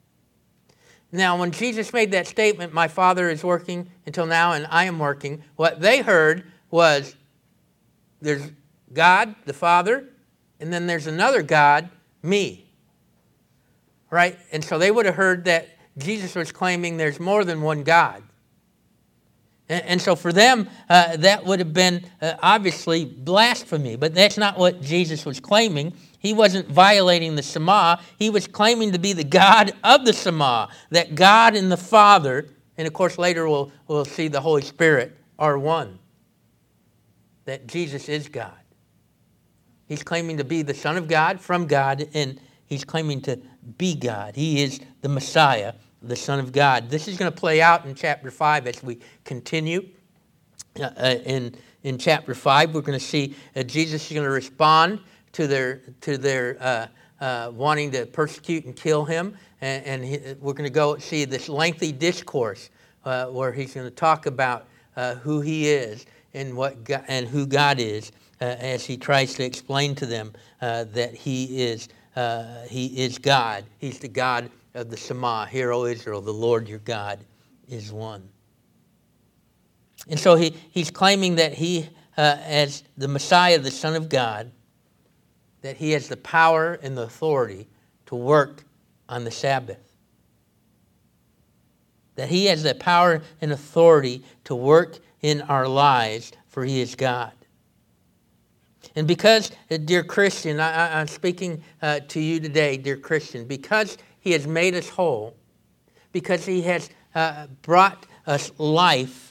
Now, when Jesus made that statement, my Father is working until now and I am working, what they heard was there's God, the Father, and then there's another God, me. Right? And so they would have heard that Jesus was claiming there's more than one God. And, and so for them, uh, that would have been uh, obviously blasphemy. But that's not what Jesus was claiming. He wasn't violating the Shema. He was claiming to be the God of the Shema. That God and the Father, and of course later we'll, we'll see the Holy Spirit, are one. That Jesus is God. He's claiming to be the Son of God, from God, and he's claiming to be God. He is the Messiah, the Son of God. This is going to play out in chapter five as we continue. Uh, in, in chapter five, we're going to see uh, Jesus is going to respond to their, to their uh, uh, wanting to persecute and kill him. And, and he, we're going to go see this lengthy discourse uh, where he's going to talk about uh, who he is and, what God, and who God is uh, as he tries to explain to them uh, that he is Uh, he is God. He's the God of the Shema. Hear, O Israel, the Lord your God is one. And so he, he's claiming that he, uh, as the Messiah, the Son of God, that he has the power and the authority to work on the Sabbath. That he has the power and authority to work in our lives, for he is God. And because, dear Christian, I, I'm speaking uh, to you today, dear Christian, because he has made us whole, because he has uh, brought us life,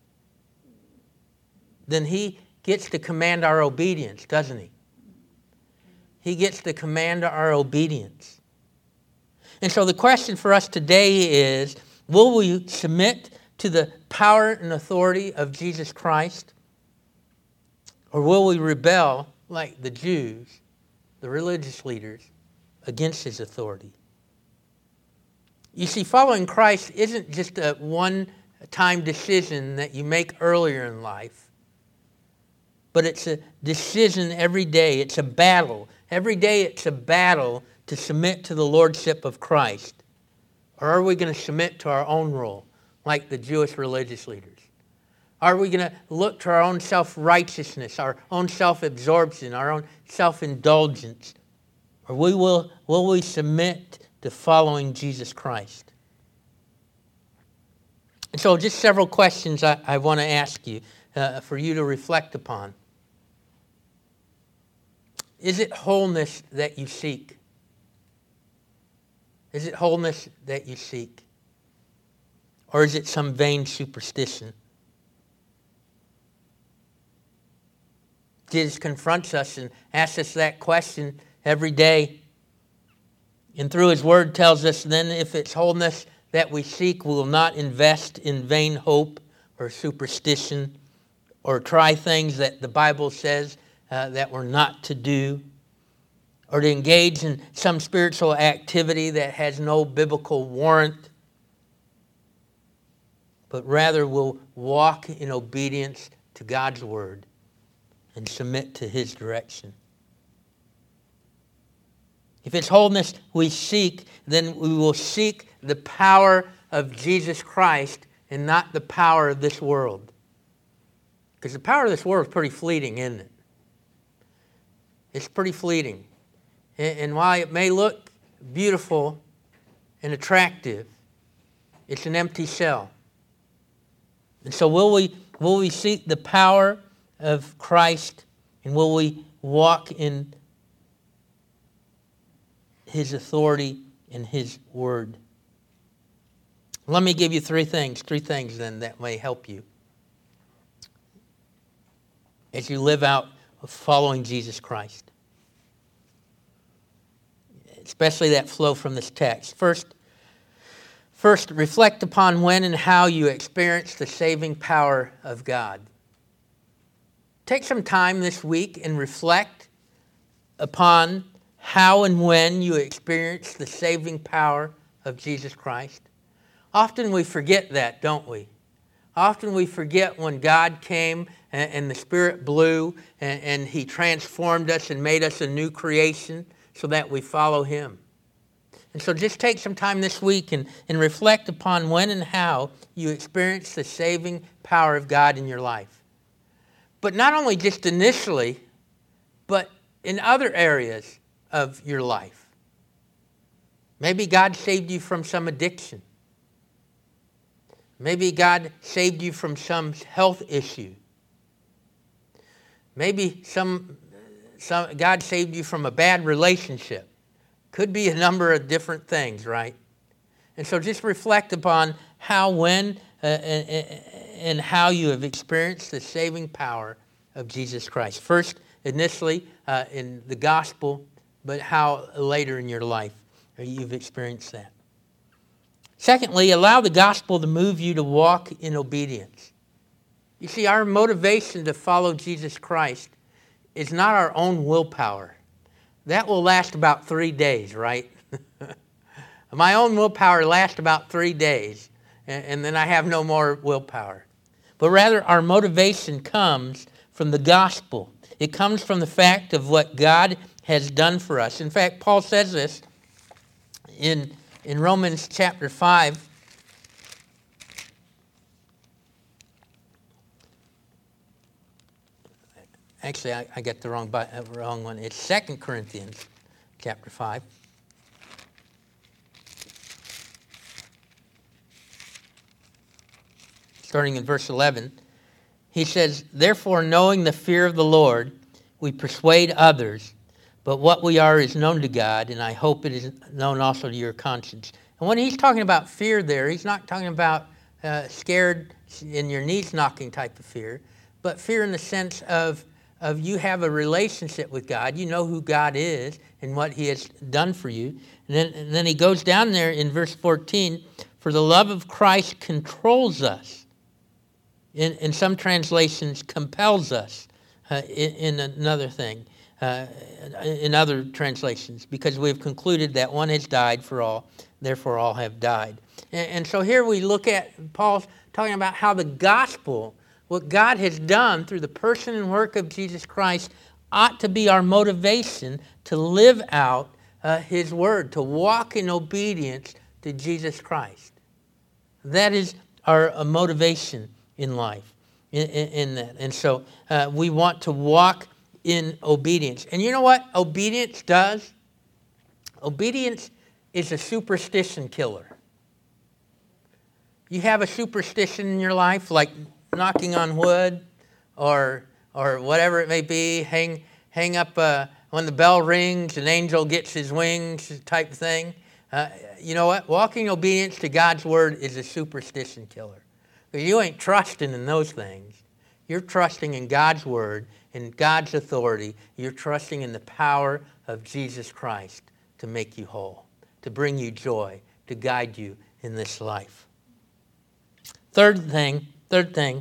then he gets to command our obedience, doesn't he? He gets to command our obedience. And so the question for us today is, will we submit to the power and authority of Jesus Christ? Or will we rebel like the Jews, the religious leaders, against his authority? You see, following Christ isn't just a one time decision that you make earlier in life, but it's a decision every day. It's a battle. Every day it's a battle to submit to the lordship of Christ. Or are we going to submit to our own rule, like the Jewish religious leaders? Are we going to look to our own self-righteousness, our own self-absorption, our own self-indulgence? Or we will, will we submit to following Jesus Christ? And so just several questions I, I want to ask you uh, for you to reflect upon. Is it wholeness that you seek? Is it wholeness that you seek? Or is it some vain superstition? Jesus confronts us and asks us that question every day. And through his word tells us then if it's wholeness that we seek, we will not invest in vain hope or superstition or try things that the Bible says uh, that we're not to do, or to engage in some spiritual activity that has no biblical warrant, but rather will walk in obedience to God's word and submit to his direction. If it's wholeness we seek, then we will seek the power of Jesus Christ and not the power of this world. Because the power of this world is pretty fleeting, isn't it? It's pretty fleeting. And while it may look beautiful and attractive, it's an empty shell. And so will we, will we seek the power of Christ, and will we walk in his authority and his word? Let me give you three things, three things then that may help you as you live out following Jesus Christ. Especially that flow from this text. First, first, reflect upon when and how you experience the saving power of God. Take some time this week and reflect upon how and when you experience the saving power of Jesus Christ. Often we forget that, don't we? Often we forget when God came and, and the Spirit blew and, and he transformed us and made us a new creation so that we follow him. And so just take some time this week and, and reflect upon when and how you experience the saving power of God in your life. But not only just initially, but in other areas of your life. Maybe God saved you from some addiction. Maybe God saved you from some health issue. Maybe some, some God saved you from a bad relationship. Could be a number of different things, right? And so just reflect upon how, when, uh, and, and how you have experienced the saving power of Jesus Christ. First, initially, uh, in the gospel, but how later in your life you've experienced that. Secondly, allow the gospel to move you to walk in obedience. You see, our motivation to follow Jesus Christ is not our own willpower. That will last about three days, right? My own willpower lasts about three days, and, and then I have no more willpower. But rather, our motivation comes from the gospel. It comes from the fact of what God has done for us. In fact, Paul says this in, in Romans chapter five. Actually, I, I got the wrong, wrong one. It's Second Corinthians chapter five. Starting in verse eleven. He says, "Therefore, knowing the fear of the Lord, we persuade others, but what we are is known to God, and I hope it is known also to your conscience." And when he's talking about fear there, he's not talking about uh, scared in your knees knocking type of fear, but fear in the sense of, of you have a relationship with God. You know who God is and what he has done for you. And then, and then he goes down there in verse fourteen, "For the love of Christ controls us." In, in some translations, compels us. Uh, in, in another thing, uh, in other translations, because we've concluded that one has died for all, therefore all have died. And, and so here we look at, Paul talking about how the gospel, what God has done through the person and work of Jesus Christ, ought to be our motivation to live out uh, his word, to walk in obedience to Jesus Christ. That is our uh, motivation in life, in, in, in that. And so uh, we want to walk in obedience. And you know what obedience does? Obedience is a superstition killer. You have a superstition in your life, like knocking on wood or or whatever it may be, hang hang up uh, when the bell rings, an angel gets his wings type thing. Uh, you know what? Walking obedience to God's word is a superstition killer. Because you ain't trusting in those things. You're trusting in God's word, in God's authority. You're trusting in the power of Jesus Christ to make you whole, to bring you joy, to guide you in this life. Third thing, third thing,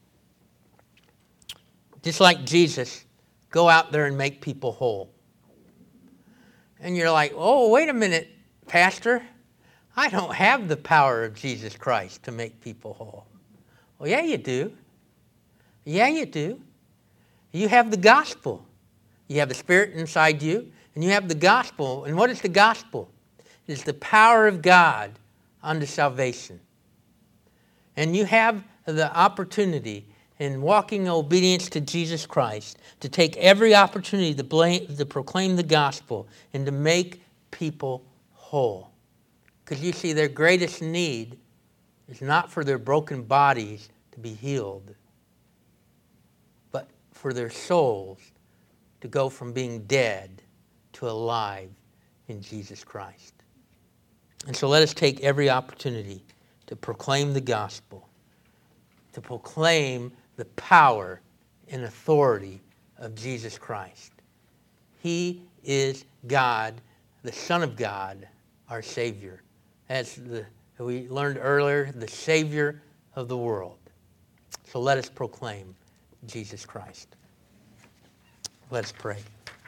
just like Jesus, go out there and make people whole. And you're like, oh, wait a minute, Pastor. I don't have the power of Jesus Christ to make people whole. Well, yeah, you do. Yeah, you do. You have the gospel. You have the Spirit inside you, and you have the gospel. And what is the gospel? It is the power of God unto salvation. And you have the opportunity in walking in obedience to Jesus Christ to take every opportunity to, blame, to proclaim the gospel and to make people whole. Because you see, their greatest need is not for their broken bodies to be healed, but for their souls to go from being dead to alive in Jesus Christ. And so let us take every opportunity to proclaim the gospel, to proclaim the power and authority of Jesus Christ. He is God, the Son of God, our Savior. As the, we learned earlier, the Savior of the world. So let us proclaim Jesus Christ. Let us pray.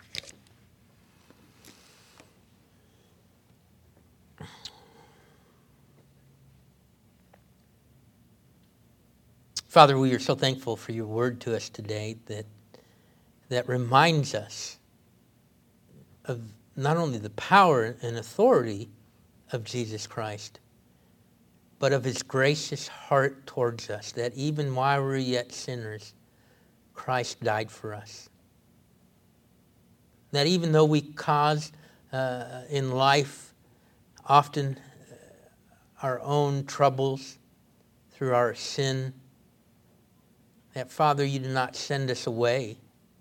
Father, we are so thankful for your word to us today that, that reminds us of not only the power and authority of Jesus Christ, but of his gracious heart towards us, that even while we were yet sinners, Christ died for us. That even though we cause uh, in life often our own troubles through our sin, that, Father, you do not send us away.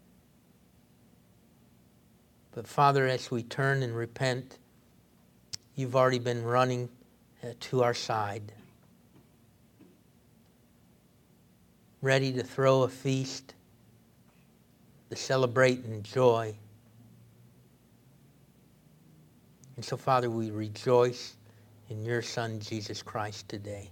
But, Father, as we turn and repent, you've already been running uh, to our side, ready to throw a feast, to celebrate in joy. And so, Father, we rejoice in your Son, Jesus Christ, today.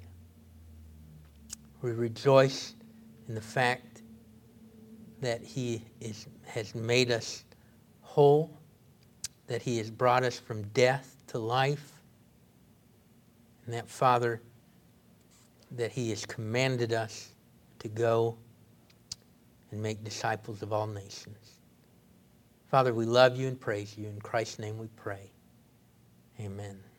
We rejoice in the fact that he is, has made us whole, that he has brought us from death to life, and that, Father, that he has commanded us to go and make disciples of all nations. Father, we love you and praise you. In Christ's name we pray. Amen.